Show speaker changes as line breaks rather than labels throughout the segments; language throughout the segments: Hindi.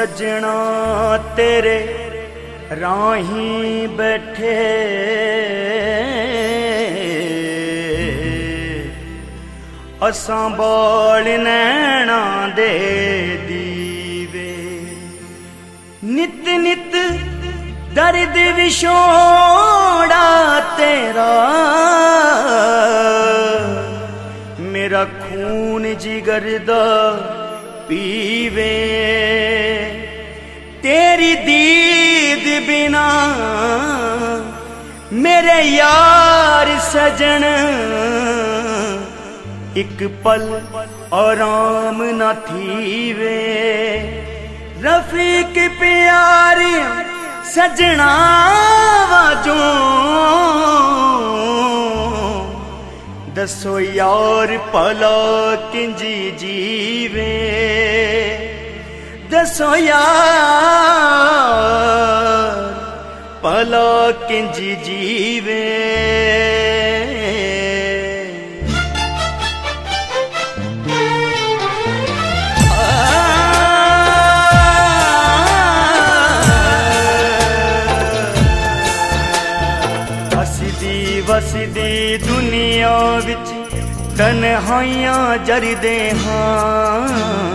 सजना तेरे राही बैठे असां बाल नैना दे दीवे नित नित दर्द विछोड़ा तेरा मेरा खून जिगर दा पीवे तेरी दीद बिना मेरे यार सजन एक पल आराम न थीवे रफीक प्यार सजना वाजो दसो यार भला किंजी जीवे दसो यार भला किंजी जीवे वसदी दुनिया विच तन्हाइयां जरदे हां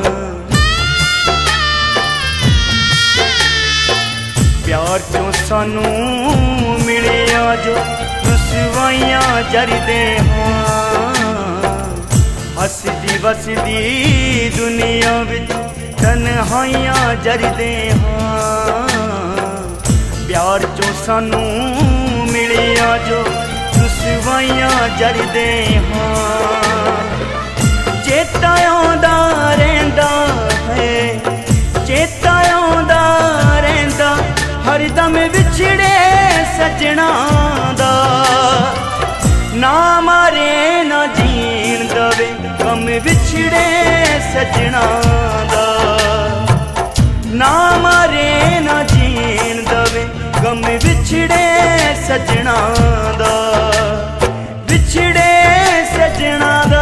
प्यार चों सानू मिलिया जो रुसवाइयां जरदे हां हसदी वसदी दुनिया विच तन्हाइयां जरदे हां प्यार चों सानू मिलिया जो रुसवाइयां जरदे हां चेता आउंदा रहिंदा है चेता आउंदा रहिंदा हरदम विछड़े सजना दा ना मारे ना जीण दवे गम विछड़े सजना दा ना मारे ना जीण दवे गम विछड़े सजना दा विछड़े सजना दा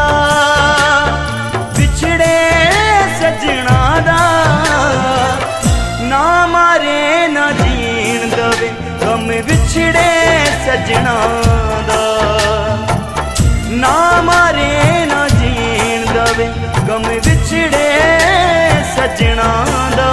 विछड़े सजना दा ना मारे ना जीण दवे गम विछड़े सजना दा ना मारे ना जीण दवे गम विछड़े सजना दा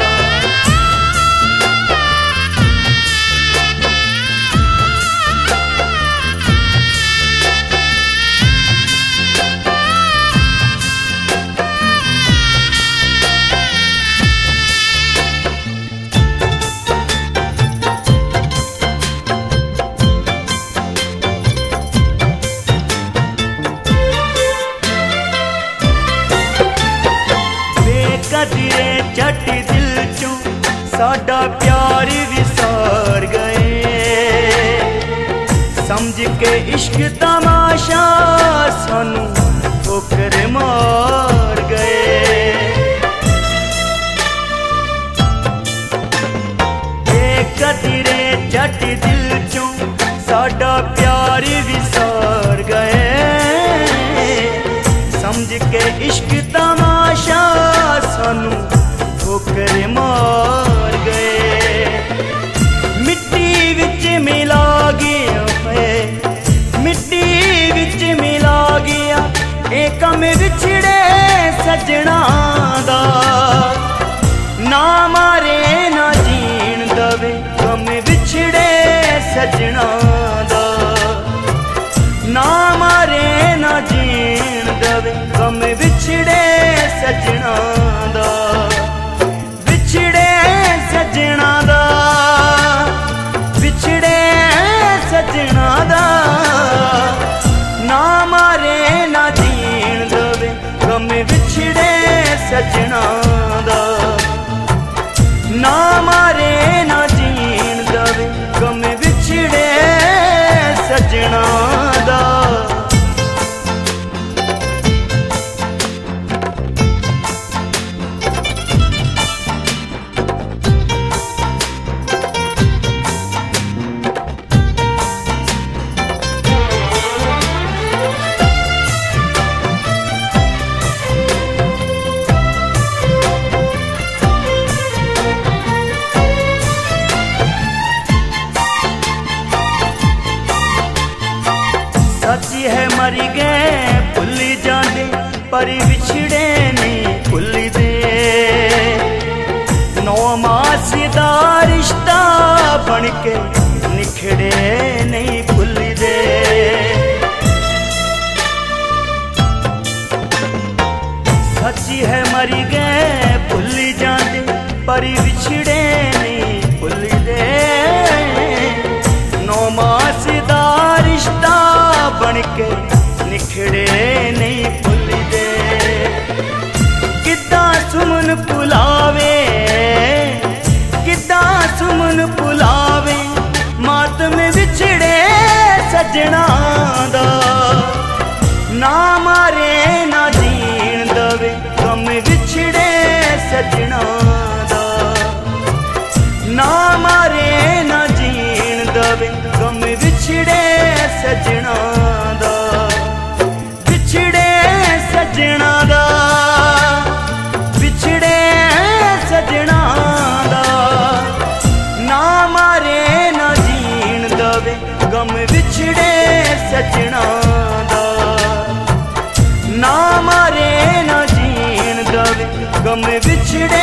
कदरे झट दिल चों साडा प्यार विसार गए समझ के इश्क तमाशा सानू ठोकर मार गए कदरे झट दिल चों साडा प्यार विसार गए समझ के इश्क तमाशा सानू ठोकर मार गए मिट्टी विच मिला गया है मिट्टी विच मिला गया एक कम विछड़े सजना दा ना मारे ना जीण दवे गम विछड़े सजना दा ना मारे ना जीण दवे गम विछड़े सजना दा विछड़े सजना दा विछड़े सजना दा ना मारे ना जीण दवे गम विछड़े सजना दा ना मारे ना जीण दवे गम विछड़े मरी गए भुल जाते, पर विछड़े नहीं भुलदे। 9 मास दा रिश्ता बन के निखड़े नहीं भुलदे। सच्ची है मरी गए भुल जाते, पर विछड़े नहीं भुलदे। 9 मास दा रिश्ता बन के निखड़े नहीं भुलदे। किद्दां सुमन पुलावे, किद्दां सुमन पुलावे, मातम विछड़े सजना दा। ना मारे ना जीण दवे, गम विछड़े सजना दा। ना मारे ना जीण दवे, गम विछड़े सजना दा। विछड़े सजना दा, विछड़े सजना दा। ना मारे ना जीण दवे, गम विछड़े सजना दा। ना मारे ना जीण दवे, गम विछड़े